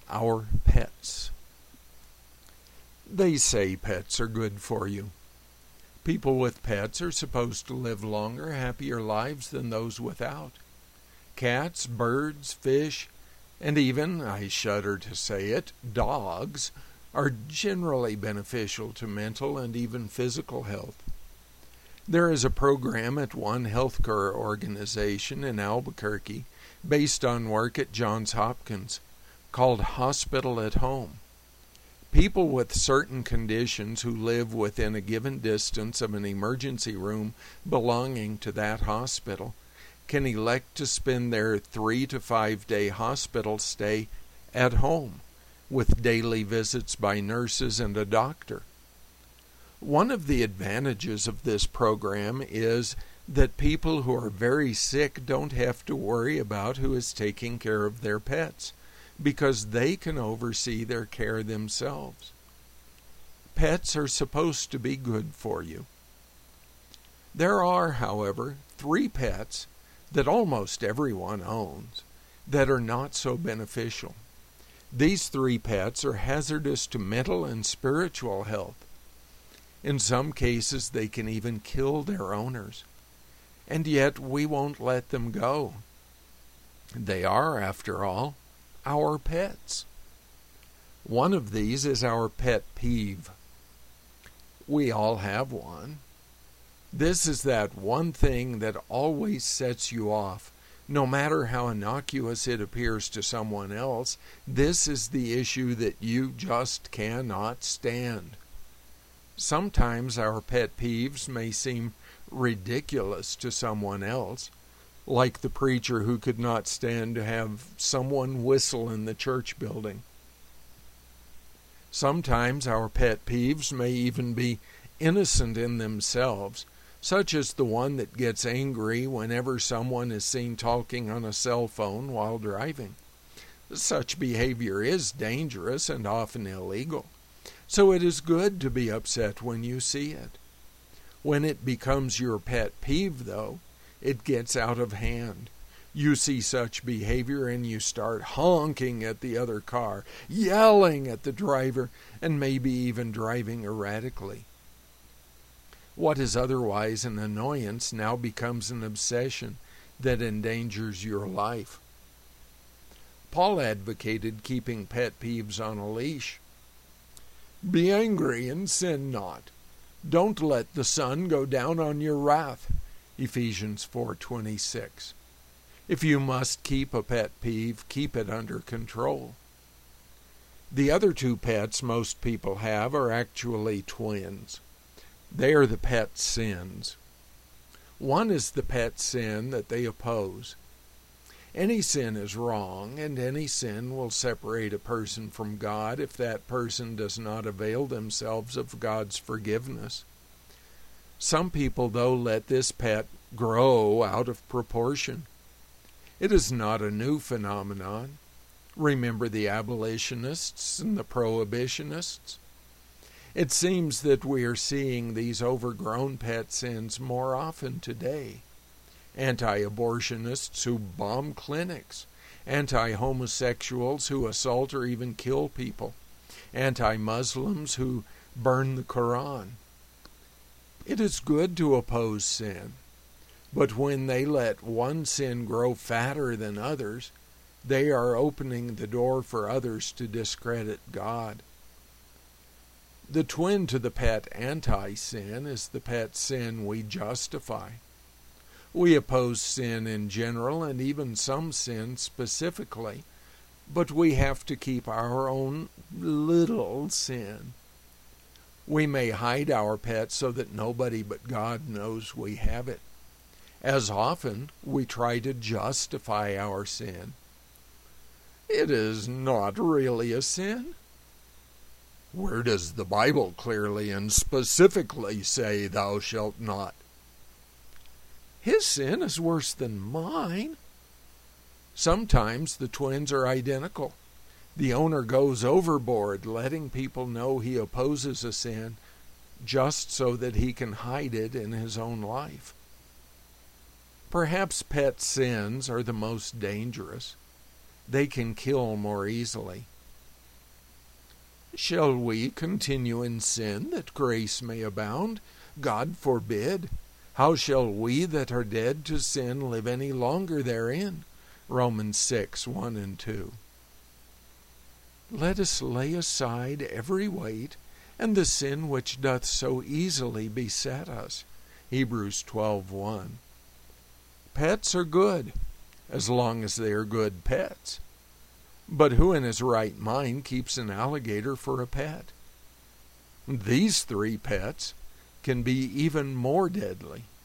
our pets. They say pets are good for you. People with pets are supposed to live longer, happier lives than those without. Cats, birds, fish, and even, I shudder to say it, dogs are generally beneficial to mental and even physical health. There is a program at one healthcare organization in Albuquerque based on work at Johns Hopkins called Hospital at Home. People with certain conditions who live within a given distance of an emergency room belonging to that hospital can elect to spend their 3 to 5 day hospital stay at home with daily visits by nurses and a doctor. One of the advantages of this program is that people who are very sick don't have to worry about who is taking care of their pets, because they can oversee their care themselves. Pets are supposed to be good for you. There are, however, 3 pets that almost everyone owns that are not so beneficial. These 3 pets are hazardous to mental and spiritual health. In some cases, they can even kill their owners. And yet we won't let them go. They are, after all, our pets. One of these is our pet peeve. We all have one. This is that one thing that always sets you off. No matter how innocuous it appears to someone else, this is the issue that you just cannot stand. Sometimes our pet peeves may seem ridiculous to someone else, like the preacher who could not stand to have someone whistle in the church building. Sometimes our pet peeves may even be innocent in themselves, such as the one that gets angry whenever someone is seen talking on a cell phone while driving. Such behavior is dangerous and often illegal, so it is good to be upset when you see it. When it becomes your pet peeve, though, it gets out of hand. You see such behavior and you start honking at the other car, yelling at the driver, and maybe even driving erratically. What is otherwise an annoyance now becomes an obsession that endangers your life. Paul advocated keeping pet peeves on a leash. Be angry and sin not. Don't let the sun go down on your wrath. Ephesians 4:26. If you must keep a pet peeve, keep it under control. The other 2 pets most people have are actually twins. They are the pet sins. One is the pet sin that they oppose. Any sin is wrong, and any sin will separate a person from God if that person does not avail themselves of God's forgiveness. Some people, though, let this pet grow out of proportion. It is not a new phenomenon. Remember the abolitionists and the prohibitionists? It seems that we are seeing these overgrown pet sins more often today. Anti-abortionists who bomb clinics, anti-homosexuals who assault or even kill people, anti-Muslims who burn the Quran. It is good to oppose sin, but when they let one sin grow fatter than others, they are opening the door for others to discredit God. The twin to the pet anti-sin is the pet sin we justify. We oppose sin in general and even some sin specifically, but we have to keep our own little sin. We may hide our pet so that nobody but God knows we have it. As often, we try to justify our sin. It is not really a sin. Where does the Bible clearly and specifically say thou shalt not? His sin is worse than mine. Sometimes the twins are identical. The owner goes overboard, letting people know he opposes a sin just so that he can hide it in his own life. Perhaps pet sins are the most dangerous. They can kill more easily. Shall we continue in sin that grace may abound? God forbid. How shall we that are dead to sin live any longer therein? Romans 6:1 and 2. Let us lay aside every weight and the sin which doth so easily beset us. Hebrews 12:1. Pets are good, as long as they are good pets. But who in his right mind keeps an alligator for a pet? These three pets can be even more deadly.